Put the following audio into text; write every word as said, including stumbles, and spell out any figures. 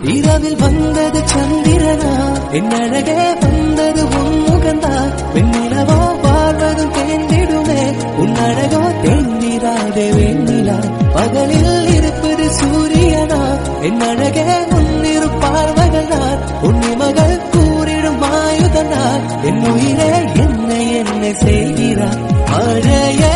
இரவில் வந்தது சந்திரனா என் அழகே வந்தது உன் முகந்தா வெண்ணிலவோ வாழ்வதும் தேர்ந்திடுமே உன் அழகோ தேர்ந்திராதே வெண்ணிலா பகலில் இருப்பது சூரியனா என் அழகே முன்னிரு பார்வகனார் உன்னி மகள் கூறிடும் ஆயுதனார் என் உயிரே என்னை என்னை செய்கிறார் மழையே